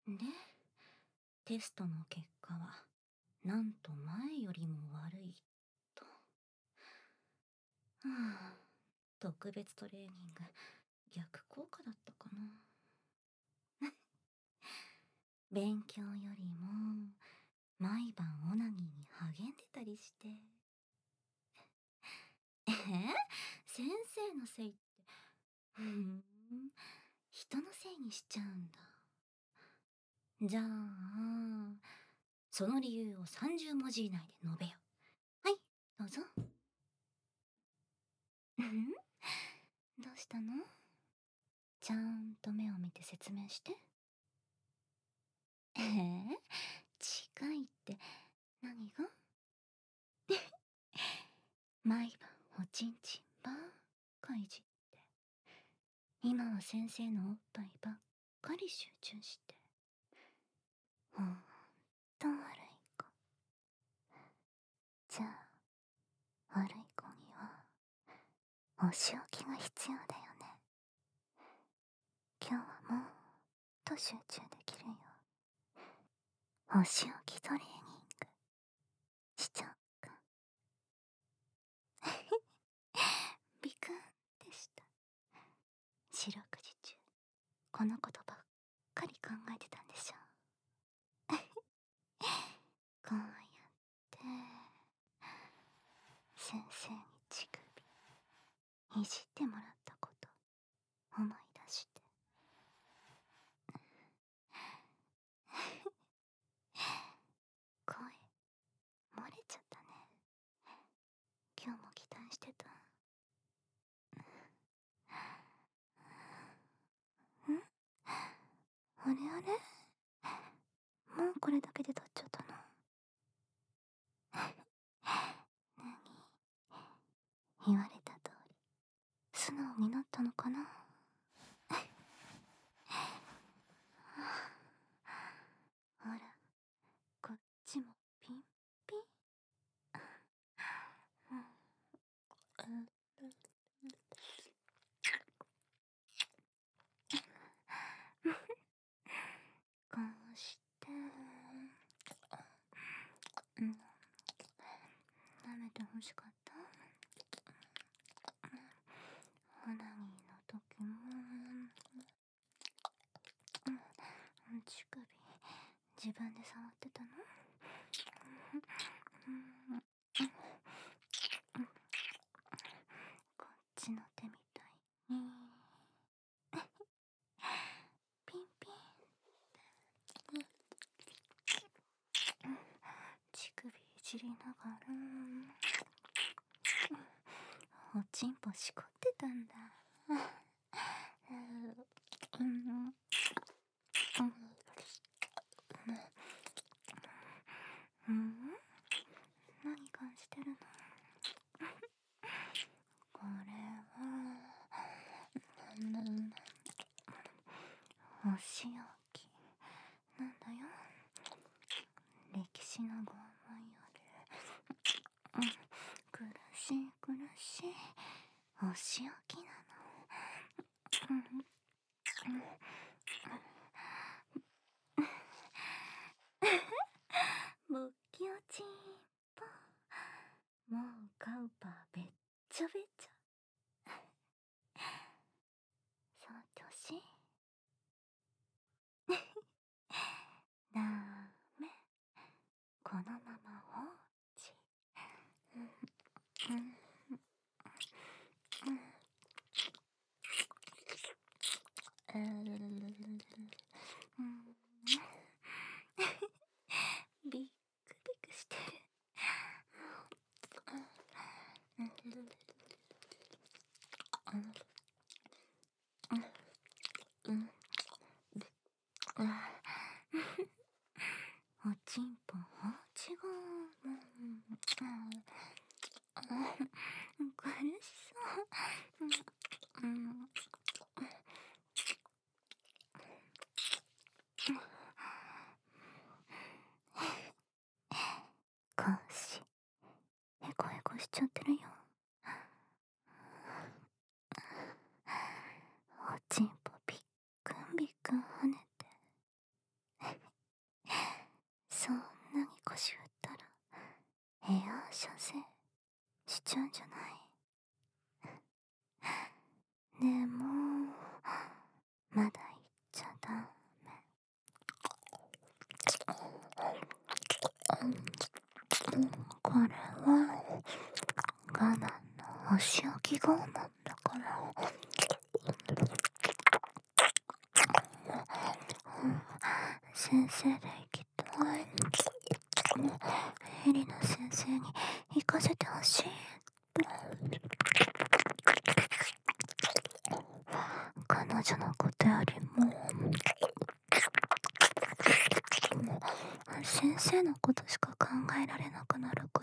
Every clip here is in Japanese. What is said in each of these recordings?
で、テストの結果は、なんと前よりも悪いと。はあ、特別トレーニング、逆効果だったかな。勉強よりも、毎晩オナニーに励んでたりして。先生のせいって、ふーん、人のせいにしちゃうんだ。じゃあ、その理由を30文字以内で述べよ。はい、どうぞ。んどうしたの？ちゃんと目を見て説明して。近いって何が？毎晩おちんちんばっかいじって。今は先生のおっぱいばっかり集中して。ほんと悪い子。じゃあ、悪い子には、お仕置きが必要だよね。今日はもっと集中できるよ。お仕置きトレーニングしちゃおうか。ビクンでした。四六時中、このことばっかり考えてたんでしょ。こうやって先生に乳首いじってもらったこと思い出して。声漏れちゃったね。今日も期待してた。あれあれ、もうこれだけで撮っちゃったの？何？言われた通り素直になったのかな？ほら、こっちもピンピン。こうして、舐めて欲しかった？オナニーの時も、乳首自分で触ってたの？こっちの手みたいにピンピン乳首いじりながらおちんぽしこってたんだ。何感じてるの？これはお仕置きなんだよ。歴史の拷問より苦しい苦しいお仕置きなの。ぼっきおちんぽ、もうカウパーべっちゃべちゃ。触ってほしい？ダメ、このまま放置。ビクビクしてる。おちんぽ放置が苦しそう。少しへこへこしちゃってるよ。おちんぽびっくんびっくん跳ねて腰振ったらエアー射精しちゃうんじゃない？でもまだ言っちゃダメ。これは我慢のお仕置き拷問だから。先生で行きたい。エリナ先生に行かせてほしい。彼女のことよりも先生のことしか考えられなくなるから。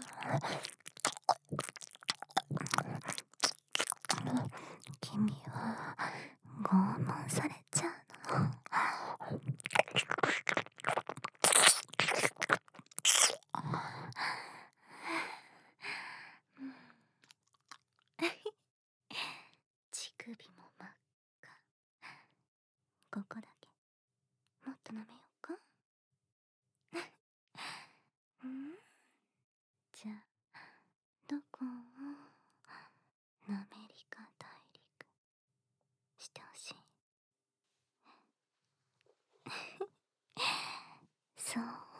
君は拷問されちゃうの。乳首も真っ赤。ここだけもっと舐めようか。じゃあどこをアメリカ大陸してほしい？そう、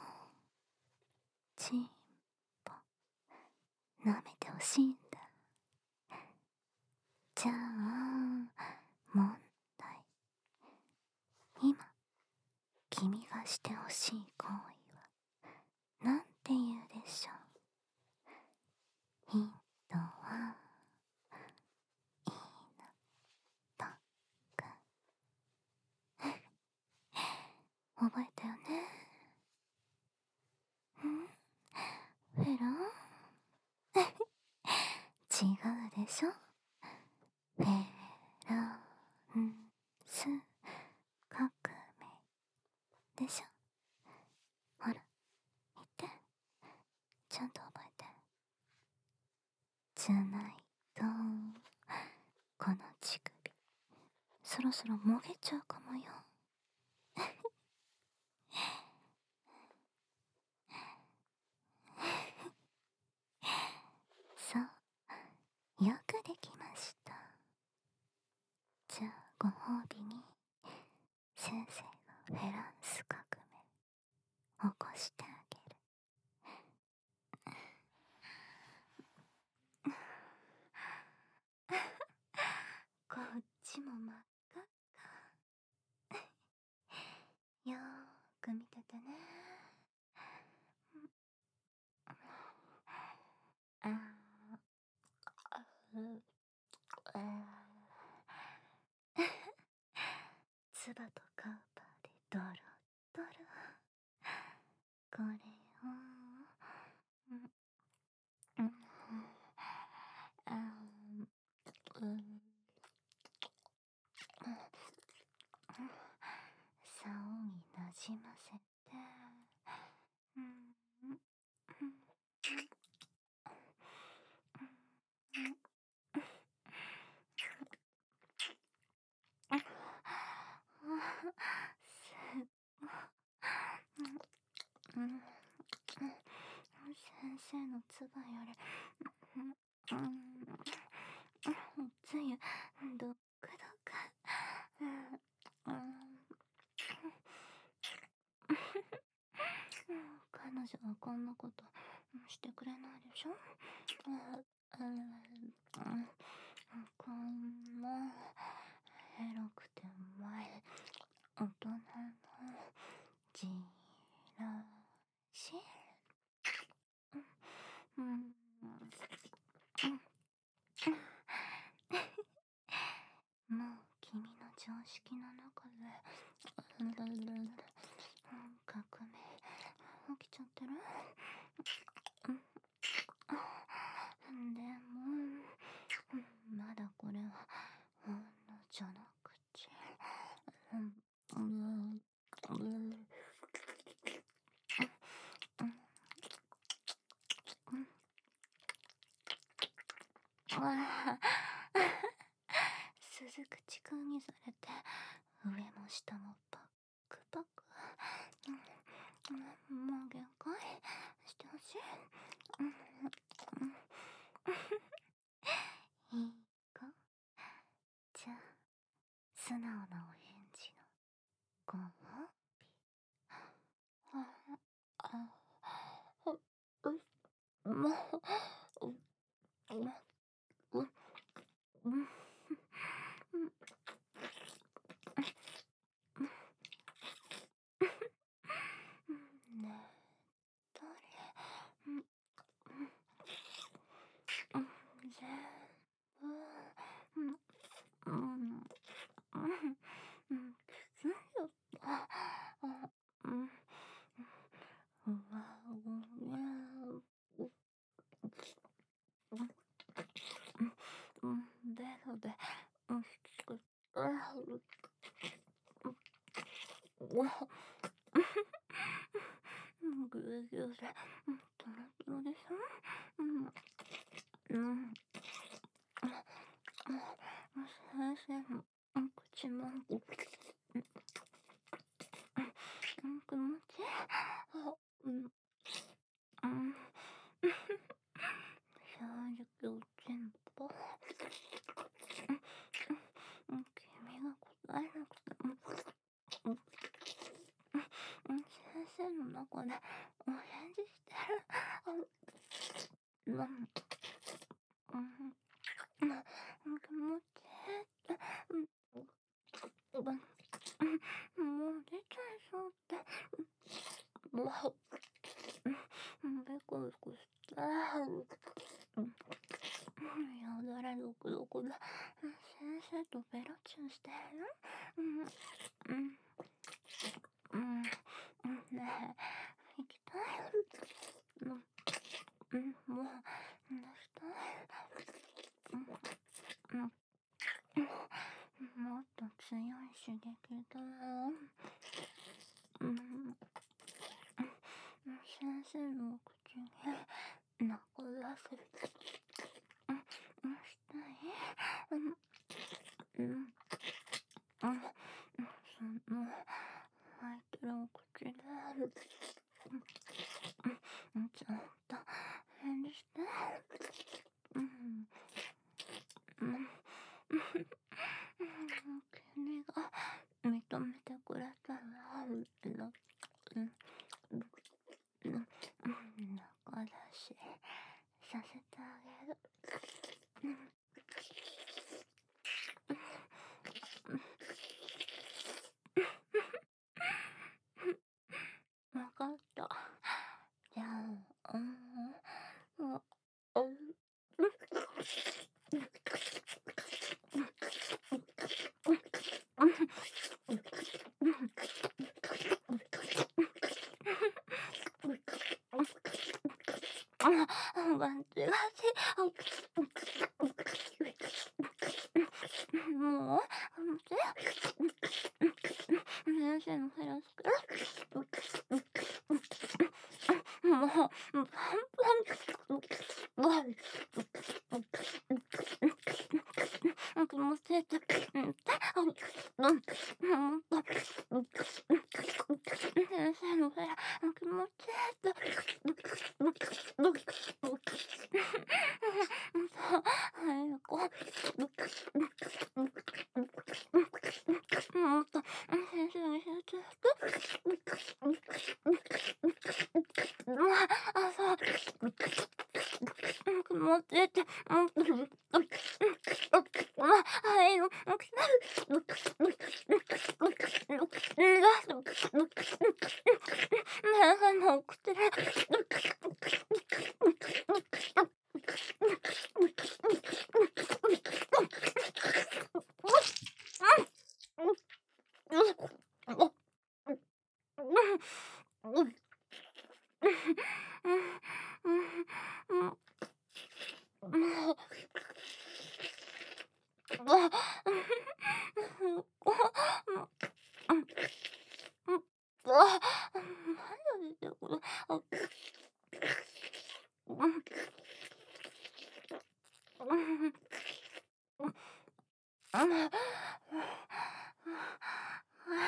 チンポ舐めてほしいんだ。じゃあ問題。今君がしてほしい行為はなんて言うでしょう？ヒントはいいのパック。覚えたよね？フェロ違うでしょ？フェロンス革命でしょ？ほら言ってちゃんと覚えて。じゃないとこの乳首そろそろもげちゃうかもよ。そうよくできました。じゃあご褒美に先生がフェランス革命起こしてあげる。こっちも真っ赤っか。よーく見ててね。あつばとカウパーでドロドロ。これを竿になじませて、先生のつばよりつゆどっかどっか。彼女はこんなことしてくれないでしょ？こんなエロくてうまい大人のじらし。もう君の常識の中で革命起きちゃってる？でもまだこれはほんのじゃなくち。鈴口くんにされて上も下もパックパク。もう限界ししうんうんいいかじゃあ素直なお返事のご褒美ああうもううううんねえ誰うんうん全部うんうんきついようんうわごめんベロできつくぐるぐるでトロトロでしょ先生の口も気持ちいいうん正直全部君が答えなくても先生の中でお返事してる気持ちいいってもう出ちゃいそうってベコベコしてよだれどこどこで先生とベロチューしてるねえ行きたいもう出したいもっと強い刺激だ先生の口に中出せしたいその開いてるお口でちゃんと返事して君が認めてくれたら仲出しさせてあげるわかったじゃあガンチガチもう先生のヘラスもうパンパン気持ちいいって先生のヘラ気持ちいいって早くもっと先生に集中そう気持ちいいってはいの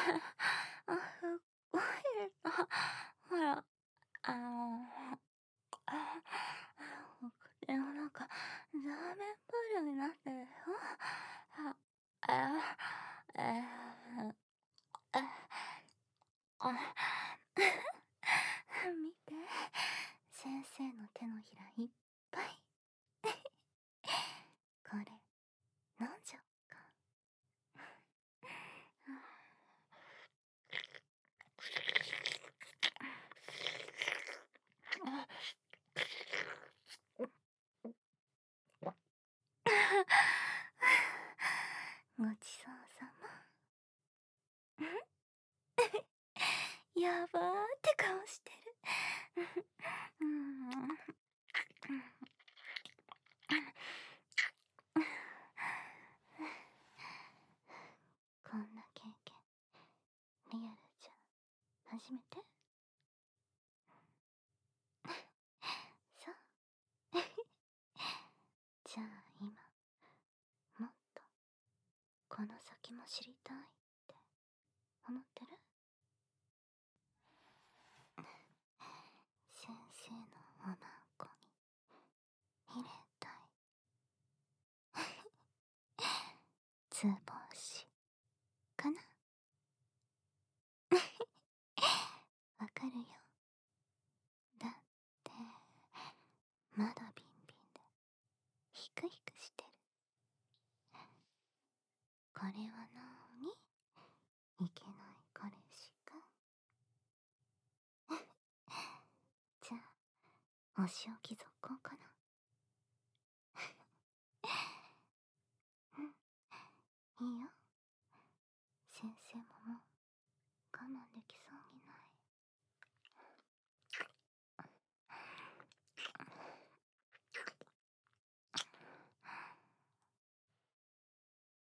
ほら見て、先生の手のひらいっぱい。これ飲んじゃおっか。ごちそうさま。やばーって顔してる。こんな経験リアルじゃ初めて。そう。じゃあ今もっとこの先も知りたいって思ってる？先生のおなこに入れたい。図星かな。わかるよ。だってまだビンビンでヒクヒクしてる。これはなにいけない彼氏か。じゃあお仕置き続行かな。